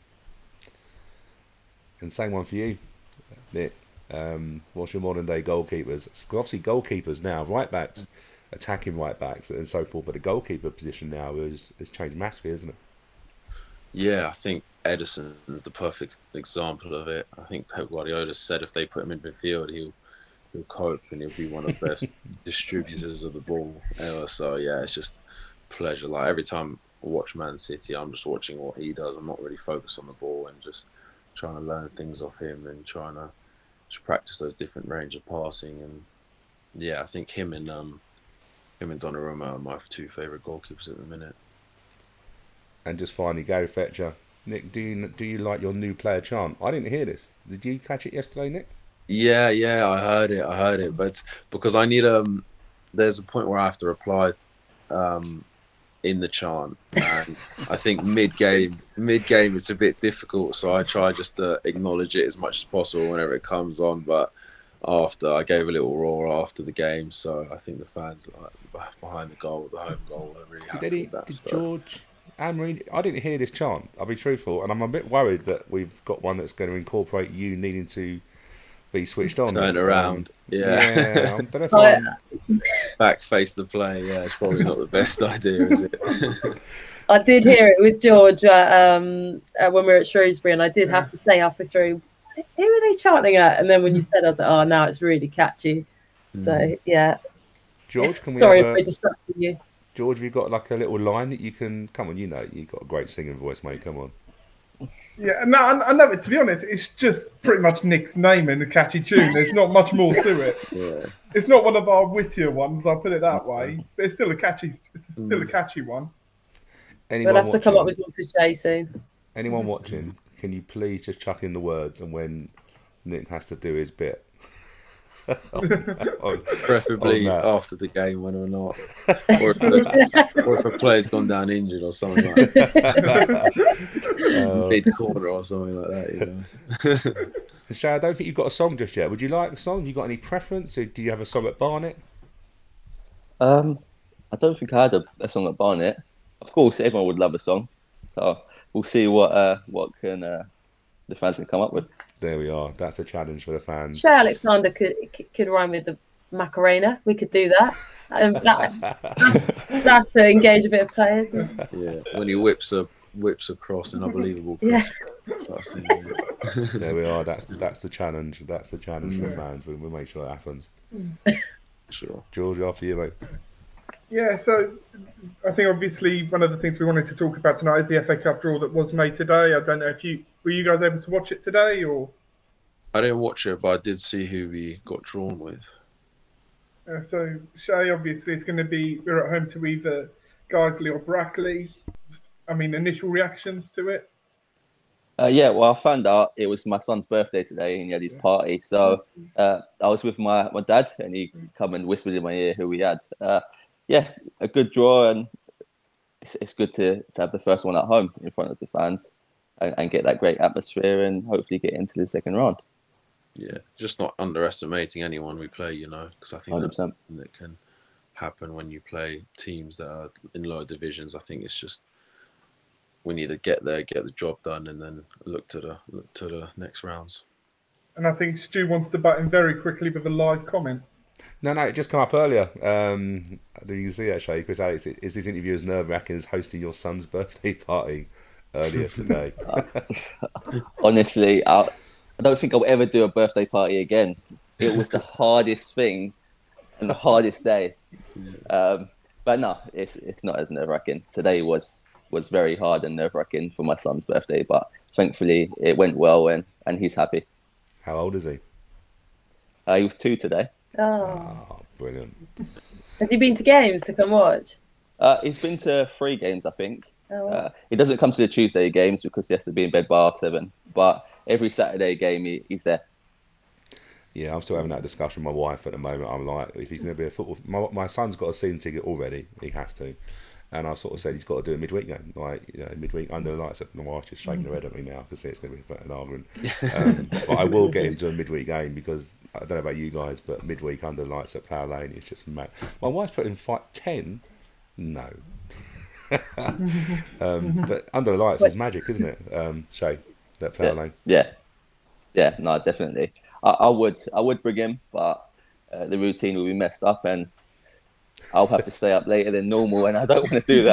A: And same one for you, Nick. Um, what's your modern day goalkeepers? Obviously, goalkeepers now, right backs, attacking right backs, and so forth. But the goalkeeper position now is has changed massively, isn't it?
E: Yeah, I think Edison is the perfect example of it. I think Pep Guardiola said if they put him in midfield, he'll he'll cope and he'll be one of the best distributors of the ball ever. So yeah, it's just pleasure. Like every time I watch Man City, I'm just watching what he does. I'm not really focused on the ball and just trying to learn things off him and trying to just practice those different range of passing. And yeah, I think him and um him and Donnarumma are my two favourite goalkeepers at the minute.
A: And just finally, Gary Fletcher. Nick, do you do you like your new player chant? I didn't hear this. Did you catch it yesterday, Nick?
E: Yeah, yeah, I heard it. I heard it, but because I need um, there's a point where I have to reply, um, in the chant, and I think mid game, mid game it's a bit difficult. So I try just to acknowledge it as much as possible whenever it comes on. But after I gave a little roar after the game, so I think the fans like, behind the goal, the home goal, are really happy
A: Did, he,
E: with that.
A: did
E: So.
A: George Amorim? I didn't hear this chant. I'll be truthful, and I'm a bit worried that we've got one that's going to incorporate you needing to be switched on.
E: Turn
A: Um,
E: around, yeah.
A: yeah. I don't know if
B: Oh,
A: I'm,
E: Back face the play, yeah, it's probably not the best idea, is it?
B: I did hear it with George uh, um, uh, when we were at Shrewsbury, and I did have to say halfway through, who are they chanting at? And then when you said, I was like, oh, now it's really catchy. So, yeah.
A: George, can we
B: Sorry
A: have
B: if
A: a,
B: we distracted you.
A: George, have you got like a little line that you can come on? You know, you've got a great singing voice, mate. Come on.
D: Yeah, no, I I know it. To be honest, it's just pretty much Nick's name and a catchy tune. There's not much more to it.
E: Yeah.
D: It's not one of our wittier ones. I'll put it that way. But it's still a catchy. It's still a catchy one.
A: Anyone
B: We'll have to
A: watching?
B: come up with one for Jay soon.
A: Anyone watching? can you please just chuck in the words and when Nick has to do his bit? on,
E: Preferably
A: on
E: after the game, whether or not, or if, a, or if a player's gone down injured or something like that, uh, mid corner or something like that. You know.
A: Shay, I don't think you've got a song just yet. Would you like a song? Have you got any preference? Or do you have a song at Barnet?
C: Um, I don't think I had a, a song at Barnet. Of course, everyone would love a song. So we'll see what uh, what can uh, the fans can come up with.
A: There we are. That's a challenge for the fans.
B: Shay Alexander could could rhyme with the Macarena. We could do that. Um, that that's, that's to engage a bit of players.
E: Yeah, when he whips a whips across an unbelievable.
B: Yeah.
E: Sort of thing.
A: There we are. That's that's the challenge. That's the challenge for the fans. We'll, we'll make sure it happens.
E: Sure.
A: George, after you, mate.
D: Yeah, so I think obviously one of the things we wanted to talk about tonight is the F A Cup draw that was made today. I don't know if you were you guys able to watch it today or.
E: I didn't watch it, but I did see who we got drawn with.
D: Uh, so Shay, obviously, it's going to be we're at home to either Guiseley or Brackley. I mean, initial reactions to it.
C: Uh, yeah, well, I found out it was my son's birthday today, and he had his party. So uh, I was with my, my dad, and he come and whispered in my ear who we had. Uh, yeah, a good draw, and it's, it's good to, to have the first one at home in front of the fans and, and get that great atmosphere, and hopefully get into the second round.
E: Yeah, just not underestimating anyone we play, you know, because I think
C: one hundred
E: that's
C: percent.
E: something that can happen when you play teams that are in lower divisions. I think it's just we need to get there, get the job done, and then look to the look to the next rounds.
D: And I think Stu wants to butt in very quickly with a live comment.
A: No, no, it just come up earlier. Um, you can see actually, Chris Alex, is this interview as nerve-wracking as hosting your son's birthday party earlier today?
C: Honestly, I, I don't think I'll ever do a birthday party again. It was the hardest thing and the hardest day. Um, but no, it's it's not as nerve-wracking. Today was was very hard and nerve-wracking for my son's birthday, but thankfully it went well, and, and he's happy.
A: How old is he?
C: Uh, he was two today.
B: Oh.
A: Oh, brilliant.
B: Has he been to games to come watch?
C: Uh, he's been to three games, I think.
B: Oh, wow.
C: Uh, he doesn't come to the Tuesday games because he has to be in bed by half seven. But every Saturday game, he, he's there.
A: Yeah, I'm still having that discussion with my wife at the moment. I'm like, if he's going to be a football... My, my son's got a season ticket already. He has to. And I sort of said he's got to do a midweek game. Like, you know, midweek under the lights. My wife's just shaking her head at me now because it's going to be an argument. Um, but I will get him to a midweek game because, I don't know about you guys, but midweek under the lights at Plough Lane is just mad. My wife's put in fight ten. No. um, but under the lights is magic, isn't it, um, Shay? That Plough
C: Yeah.
A: Lane.
C: Yeah. Yeah, no, definitely. I, I would I would bring him, but uh, the routine will be messed up and I'll have to stay up later than normal, and I don't want to do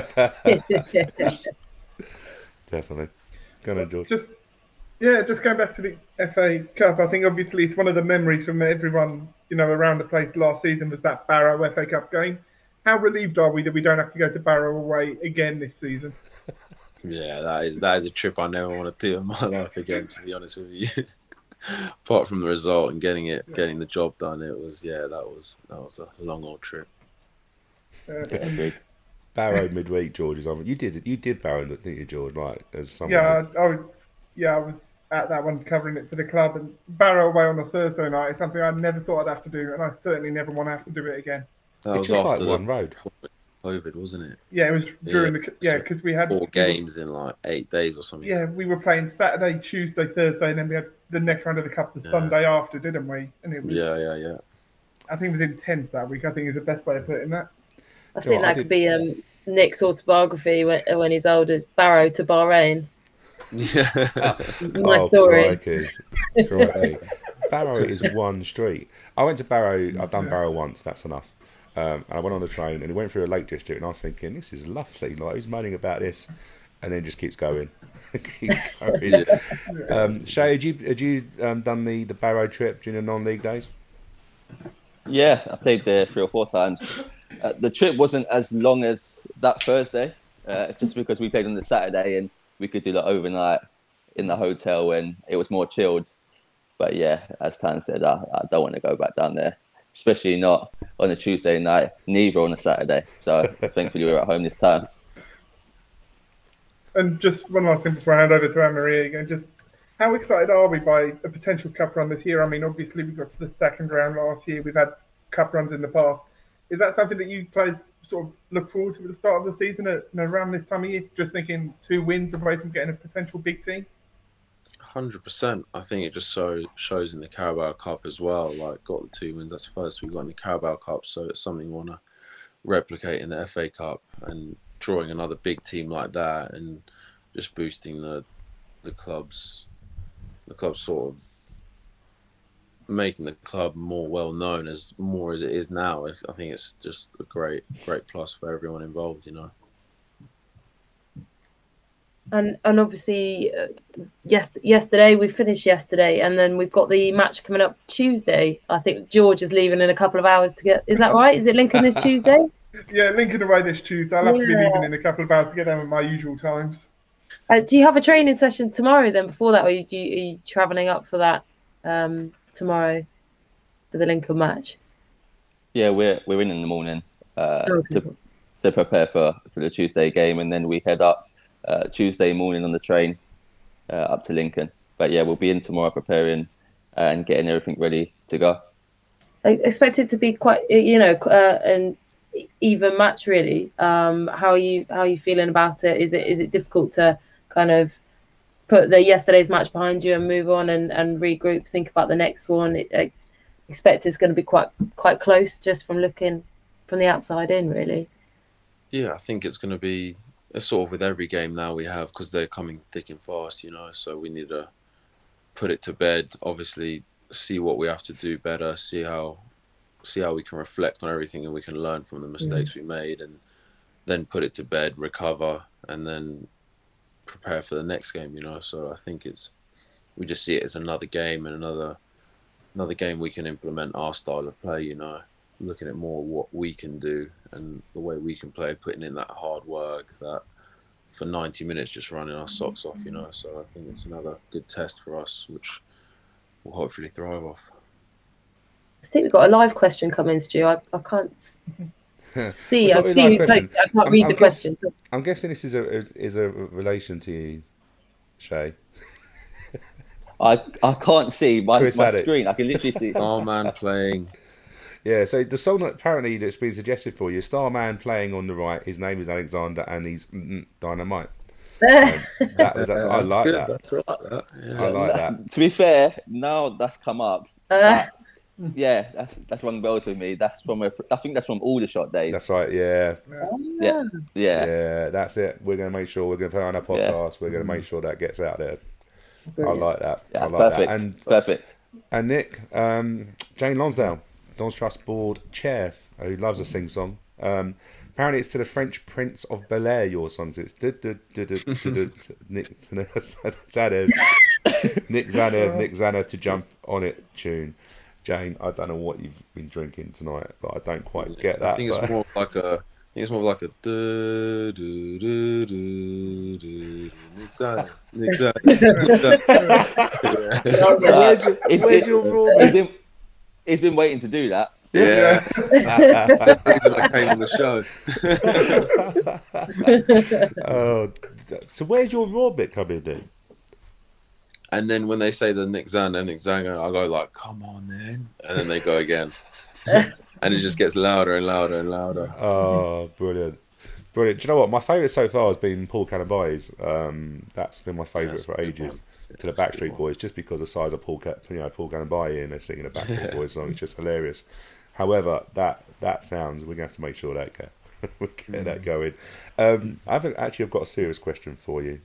C: that.
A: Definitely. Go on, George.
D: Just yeah, just going back to the F A Cup. I think obviously it's one of the memories from everyone, you know, around the place last season was that Barrow F A Cup game. How relieved are we that we don't have to go to Barrow away again this season?
E: Yeah, that is that is a trip I never want to do in my life again, to be honest with you. Apart from the result and getting it, getting the job done, it was yeah, that was that was a long old trip.
D: Uh,
C: Agreed.
A: Barrow midweek, George is on. You did you did Barrow, didn't you, George? Like as someone.
D: yeah, I, I, yeah, I was at that one covering it for the club, and Barrow away on a Thursday night is something I never thought I'd have to do, and I certainly never want to have to do it again.
E: That
A: It's
E: was
A: just like
E: after
A: one
E: the
A: road.
D: COVID,
E: wasn't it?
D: Yeah, it was during
E: Yeah,
D: the yeah
E: so
D: because we had
E: Four games in like eight days or something.
D: Yeah, we were playing Saturday, Tuesday, Thursday, and then we had the next round of the cup the
E: Yeah.
D: Sunday after, didn't we? And it was
E: Yeah, yeah, yeah.
D: I think it was intense that week. I think is the best way of putting that.
B: I
A: Sure,
B: think
A: I
B: that
A: did-
B: could be um, Nick's autobiography when, when he's older. Barrow to Bahrain.
E: Yeah.
B: My
A: Oh,
B: story.
A: crikey. Crikey. Barrow is one street. I went to Barrow. I've done Barrow once. That's enough. Um, and I went on the train and it went through a Lake District, and I was thinking, this is lovely. Like, who's moaning about this? And then just keeps going. keeps going. Um, Shay, had you had you um, done the, the Barrow trip during the non-league days?
C: Yeah, I played there three or four times. Uh, the trip wasn't as long as that Thursday, uh, just because we played on the Saturday and we could do the overnight in the hotel and it was more chilled. But yeah, as Tan said, I, I don't want to go back down there, especially not on a Tuesday night, neither on a Saturday. So thankfully we're at home this time.
D: and just one last thing before I hand over to Anne-Marie again, just how excited are we by a potential cup run this year? I mean, obviously we got to the second round last year. We've had cup runs in the past. Is that something that you players sort of look forward to at the start of the season, at, you know, around this time of year? Just thinking two wins away from getting a potential big team?
E: one hundred percent. I think it just so shows in the Carabao Cup as well. Like, got the two wins. That's the first we got in the Carabao Cup. So it's something we want to replicate in the F A Cup, and drawing another big team like that and just boosting the the club's the club sort of making the club more well known as more as it is now. I think it's just a great great plus for everyone involved, you know.
B: And and obviously, uh, yes, yesterday we finished yesterday, and then we've got the match coming up Tuesday. I think George is leaving in a couple of hours to get. Is that right? Is it Lincoln this Tuesday?
D: Yeah, Lincoln away this Tuesday. I'll have
B: yeah.
D: to be leaving in a couple of hours to get there at my usual times.
B: Uh, do you have a training session tomorrow then? Before that, or are you, do you, are you travelling up for that um, tomorrow for the Lincoln match?
C: Yeah, we're we're in in the morning uh,
B: okay.
C: to to prepare for, for the Tuesday game, and then we head up. Uh, Tuesday morning on the train uh, up to Lincoln. But yeah, we'll be in tomorrow preparing and getting everything ready to go.
B: I expect it to be quite, you know, uh, an even match really. Um, how are you how are you feeling about it? Is it is it difficult to kind of put the yesterday's match behind you and move on and, and regroup, think about the next one? I expect it's going to be quite quite close just from looking from the outside in, really.
E: Yeah, I think it's going to be. It's sort of with every game now we have, because they're coming thick and fast, you know, so we need to put it to bed, obviously see what we have to do better, see how see how we can reflect on everything and we can learn from the mistakes mm-hmm. we made, and then put it to bed, recover, and then prepare for the next game, you know. So I think it's we just see it as another game and another another game we can implement our style of play, you know, looking at more what we can do and the way we can play, putting in that hard work, that for ninety minutes just running our socks off, you know. So I think it's another good test for us, which we'll hopefully thrive off.
B: I think we've got a live question coming, Stu. I, I can't see. I see who's posted. I can't
A: I'm,
B: read
A: I'm
B: the
A: guess,
B: question.
A: I'm guessing this is a is a relation to you, Shay.
C: I I can't see my,
A: Chris
C: my
A: Addicts.
C: screen. I can literally see.
E: Oh man, playing.
A: Yeah, so the song that apparently that's been suggested for you, Starman playing on the right, his name is Alexander and he's mm, Dynamite. Um, that was,
E: yeah,
A: I like
E: good.
A: that.
E: That's right. That. Yeah.
A: I like that.
C: To be fair, now that's come up.
B: Uh,
C: that, yeah, that's that's rung bells with me. That's from a, I think that's from all the shot days.
A: That's right, yeah.
C: Yeah, yeah,
A: yeah. That's it. We're going to make sure we're going to put it on our podcast. Yeah. We're going to make sure that gets out there. Brilliant. I like that.
C: Yeah,
A: I like
C: perfect.
A: that. And,
C: perfect.
A: And Nick, um, Jane Lonsdale, Don's Trust Board Chair, who loves a sing song. Um, apparently, it's to the French Prince of Bel Air. Your song. So it's Nick Zanev, Nick Zanev, Nick Zanev to jump on it tune. Jane, I don't know what you've been drinking tonight, but I don't quite get that.
E: I think
A: but...
E: it's more like a. I think it's more like a. Do, do, do, do, do, Nick Zanev. Nick Zanev.
A: So where's your,
C: it's,
A: where's
C: it,
A: your raw?
C: He's been, he's been waiting to do that.
E: Yeah. I came on the show.
A: Oh, so where's your raw bit coming in?
E: And then when they say the Nick Zanev, Nick Zanev, I go like, "Come on, then," and then they go again, and it just gets louder and louder and louder.
A: Oh, brilliant, brilliant! Do you know what? My favourite so far has been Paul Canabay's. Um, that's been my favourite
E: That's
A: for ages. To the Backstreet Boys, just because of the size of Paul, you know, Paul Canabai and they're singing a Backstreet yeah. Boys song, it's just hilarious. However, that that sounds, we're gonna have to make sure that get we get mm. that going. Um, I haven't actually. I've got a serious question for you.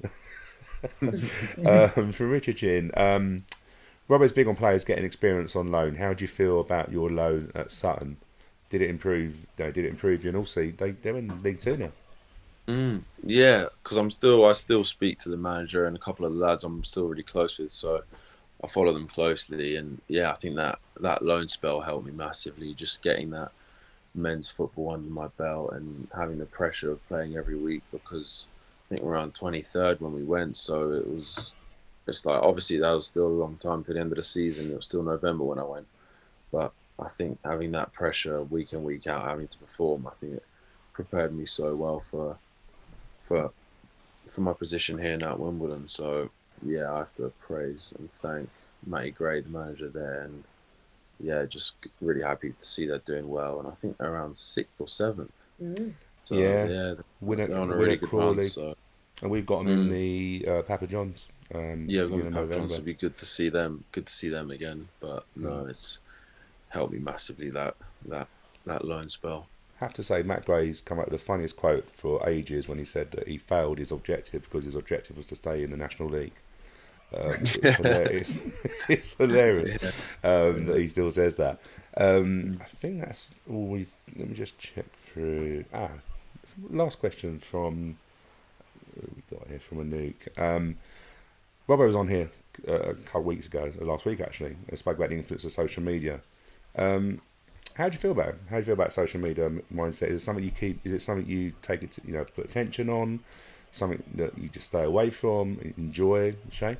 A: um, from Richard Chin. Um, Robert's big on players getting experience on loan. How do you feel about your loan at Sutton? Did it improve? You know, did it improve you? And also, they they're in League Two now.
E: Mm, yeah, because I'm still I still speak to the manager and a couple of the lads I'm still really close with, so I follow them closely. And yeah, I think that that loan spell helped me massively. Just getting that men's football under my belt and having the pressure of playing every week, because I think we're around twenty-third when we went, so it was it's like obviously that was still a long time to the end of the season. It was still November when I went, but I think having that pressure week in week out, having to perform, I think it prepared me so well for. for for my position here now at Wimbledon. So yeah, I have to praise and thank Matty Gray, the manager there, and yeah, just really happy to see they're doing well. And I think they're around sixth or seventh.
B: Mm.
E: So
A: Yeah.
E: yeah,
A: Win at,
E: they're on a
A: win
E: really
A: at
E: good
A: Crawley.
E: run. So
A: And we've got them in
E: Mm.
A: the uh, Papa John's. Um,
E: yeah,
A: beginning
E: we're going
A: of
E: to Papa
A: November.
E: John's. It'd be good to see them. Good to see them again. But no, it's helped me massively that that that loan spell.
A: I have to say, Matt Gray's come up with the funniest quote for ages when he said that he failed his objective because his objective was to stay in the National League. Um, it's, hilarious. It's hilarious um, that he still says that. Um, I think that's all we've. Let me just check through. Ah, last question from. What have we got here from a nuke. Um, Robbo was on here uh, a couple of weeks ago, last week actually, and spoke about the influence of social media. Um, how do you feel about it? How do you feel about social media mindset? Is it something you keep? Is it something you take it, to, you know, put attention on? Something that you just stay away from? Enjoy, Shay?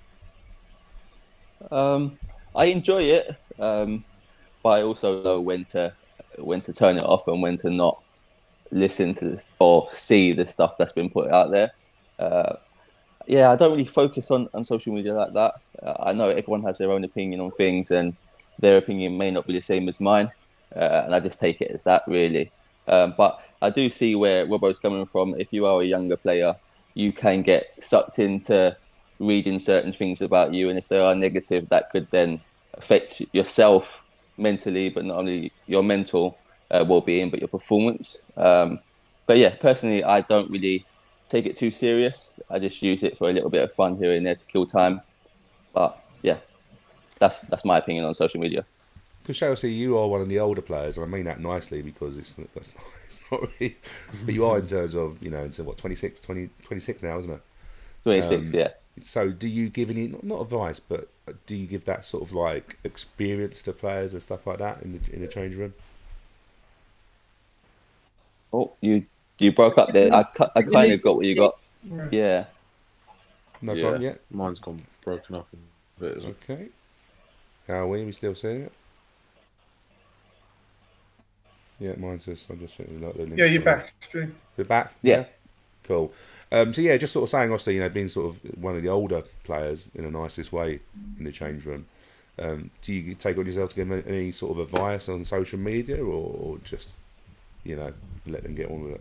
C: Um, I enjoy it, um, but I also know when to when to turn it off and when to not listen to this or see the stuff that's been put out there. Uh, yeah, I don't really focus on, on social media like that. Uh, I know everyone has their own opinion on things, and their opinion may not be the same as mine, uh, and I just take it as that, really. Um, but I do see where Robbo's coming from. If you are a younger player, you can get sucked into reading certain things about you, and if they are negative, that could then affect yourself mentally, but not only your mental uh, well-being, but your performance. Um, but yeah, personally, I don't really take it too serious. I just use it for a little bit of fun here and there to kill time. But yeah, that's that's my opinion on social media.
A: Because Chelsea, you are one of the older players, and I mean that nicely because it's not, it's not, it's not really, but you are in terms of, you know, into what, twenty-six, twenty, twenty-six now, isn't it?
C: twenty-six,
A: Um,
C: yeah.
A: So do you give any, not, not advice, but do you give that sort of like experience to players and stuff like that in the in the change room?
C: Oh, you you broke up there. I, cu- I kind of got what you got. Yeah.
A: No
E: yeah,
A: problem yet?
E: mine's gone broken up a bit. As well.
A: Okay. How are we? We still seeing it? Yeah, mine's just, I'm just thinking like the link.
D: Yeah, you're back, Stu.
A: We're back?
C: Yeah.
A: Cool. Um, so yeah, just sort of saying, obviously, you know, being sort of one of the older players in the nicest way in the change room. Um, do you take on yourself to give them any sort of advice on social media, or, or just, you know, let them get on with it?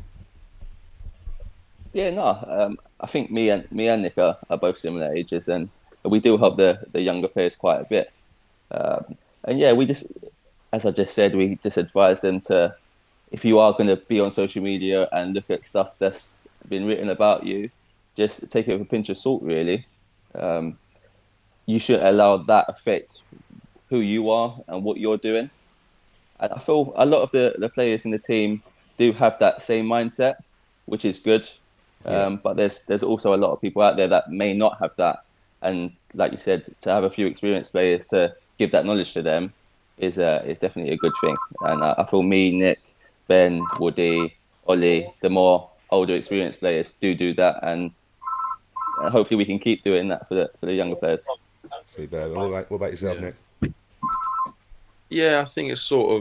C: Yeah, no. Um, I think me and me and Nick are, are both similar ages, and we do help the, the younger players quite a bit. Um, and yeah, we just, as I just said, we just advise them to, if you are going to be on social media and look at stuff that's been written about you, just take it with a pinch of salt, really. Um, you shouldn't allow that affect who you are and what you're doing. And I feel a lot of the, the players in the team do have that same mindset, which is good.
A: Yeah.
C: Um, but there's there's also a lot of people out there that may not have that. And like you said, to have a few experienced players to give that knowledge to them is uh, is definitely a good thing. And I, I feel me, Nick, Ben, Woody, Ollie, the more older experienced players do do that, and hopefully we can keep doing that for the for the younger players.
A: Super. What about, what about yourself,
E: Yeah.
A: Nick?
E: Yeah, I think it's sort of,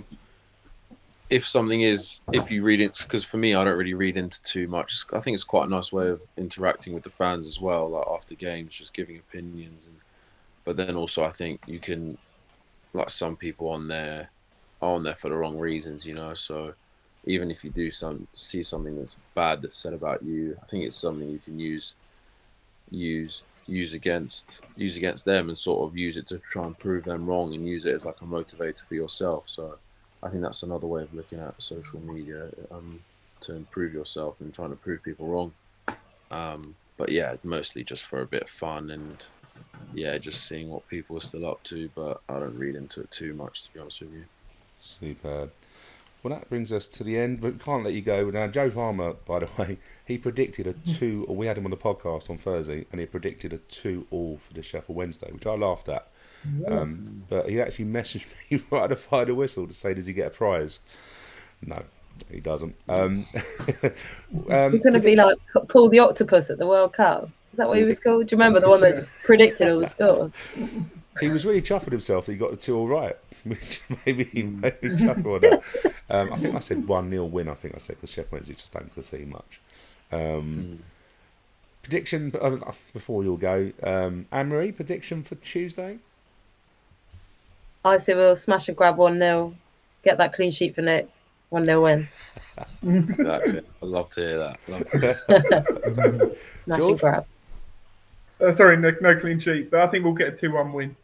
E: if something is, if you read it, because for me, I don't really read into too much. I think it's quite a nice way of interacting with the fans as well, like after games, just giving opinions. And but then also, I think you can, like some people on there, are on there for the wrong reasons, you know. So even if you do some see something that's bad that's said about you, I think it's something you can use, use. use against use against them and sort of use it to try and prove them wrong and use it as like a motivator for yourself. So I think that's another way of looking at social media, um, to improve yourself and trying to prove people wrong. Um, but yeah, mostly just for a bit of fun and yeah, just seeing what people are still up to, but I don't read into it too much, to be honest with you.
A: Superb. Well, that brings us to the end, but we can't let you go. Now, Joe Palmer, by the way, he predicted a two, or we had him on the podcast on Thursday, and he predicted a two-all for the Sheffield Wednesday, which I laughed at. Um, but he actually messaged me right at the final whistle to say, does he get a prize? No, he doesn't. Um, um,
B: He's going to be like Paul the Octopus at the World Cup. Is that what he was called? Do you remember the one that just predicted all the scores?
A: He was really chuffed with himself that he got the two all right, which maybe he made me chuckle on that. Um, I think I said one nil win, I think I said, because Sheffield Wednesday just don't concede much. Um, Prediction uh, before you all go. Um, Anne-Marie, prediction for Tuesday?
B: I say we'll smash and grab one nil, get that clean sheet for Nick, one nil win.
E: Exactly. I'd love to hear that. Love to hear.
B: Smash
A: George?
B: and grab.
D: Uh, sorry, Nick, no clean sheet, but I think we'll get a two one win.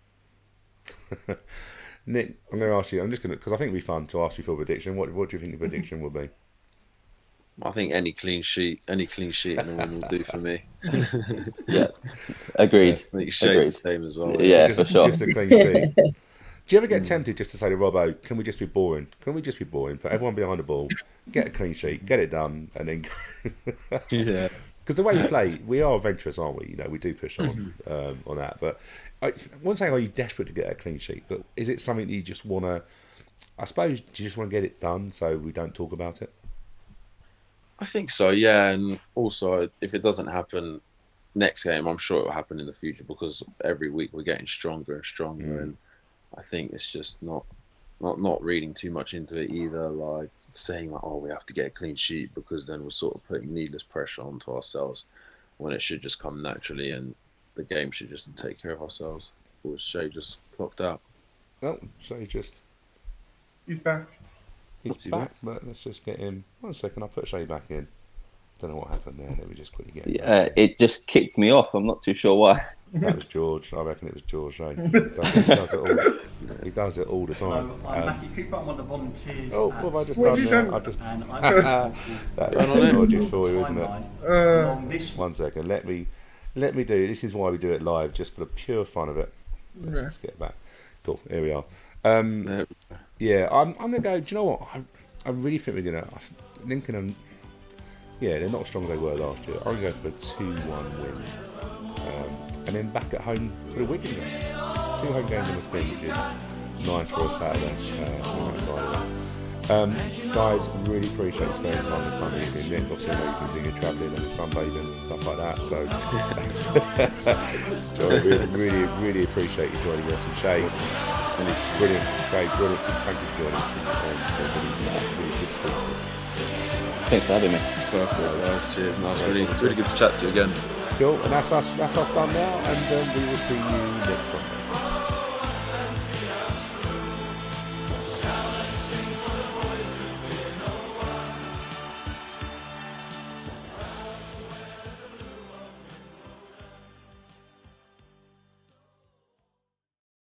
A: Nick, I'm going to ask you. I'm just going to because I think it'd be fun to ask you for a prediction. What What do you think the prediction will be?
E: I think any clean sheet, any clean sheet, and one will do for me.
C: Yeah, agreed.
E: I think Shay's
C: Agreed.
E: the same as well.
C: Yeah,
A: just,
C: for sure.
A: Just a clean sheet. Do you ever get tempted just to say to Robbo, "Can we just be boring? Can we just be boring? Put everyone behind the ball, get a clean sheet, get it done, and then."
E: Yeah.
A: Because the way we play, we are adventurous, aren't we? You know, we do push on um, on that. But I, I wouldn't say, are you desperate to get a clean sheet? But is it something that you just want to? I suppose you just want to get it done, so we don't talk about it.
E: I think so, yeah. And also, if it doesn't happen next game, I'm sure it will happen in the future because every week we're getting stronger and stronger.
A: Mm.
E: And I think it's just not, not, not reading too much into it either. Like saying like, oh, we have to get a clean sheet because then we're sort of putting needless pressure onto ourselves when it should just come naturally and the game should just take care of ourselves. Or Shay just clocked out.
A: Oh, so he just
D: He's back.
A: he's
E: What's he
A: back, but let's just get him. One second, I'll put Shay back in. Don't know what happened there. Let me just quickly get him
C: Yeah,
A: back.
C: it just kicked me off. I'm not too sure why.
A: That was George. I reckon it was George. Shay. He does, he does it all. He does it all the time.
F: Hello, I'm
A: Um,
F: Matthew Cooper. I'm one of the volunteers.
A: oh,
F: at
A: what have I just
D: What have
A: done
D: you
A: there?
D: done?
A: I've just.
F: And I'm responsible
A: That
F: for
A: is
E: Turn on it.
A: technology for you, isn't it?
F: timeline
D: Uh,
F: along this
A: One second. Let me. Let me do. This is why we do it live, just for the pure fun of it. Let's
D: Yeah.
A: just get back. Cool. Here we are. Um,
E: There-
A: Yeah, I'm. I'm gonna go. Do you know what? I, I really think we're gonna. Lincoln and yeah, they're not as strong as they were last year. I'm gonna go for a two-one win, um, and then back at home for the Wigan game. Two home games in the spring, which is nice for a Saturday. Uh, on that side of that. Um, guys, really appreciate spending time this Sunday evening. Nick, obviously, I know you've been doing your travelling and sunbathing and stuff like that. So, so I really, really, really appreciate you joining us. And Shay, and it's brilliant. Shay, brilliant. Thank you for joining us. And, um, really, really good sport.
C: Thanks for having me.
E: Perfect, guys. Cheers. No, it's really, it's really good to chat to you again.
A: Cool. And that's us. That's us done now. And um, we will see you next Sunday.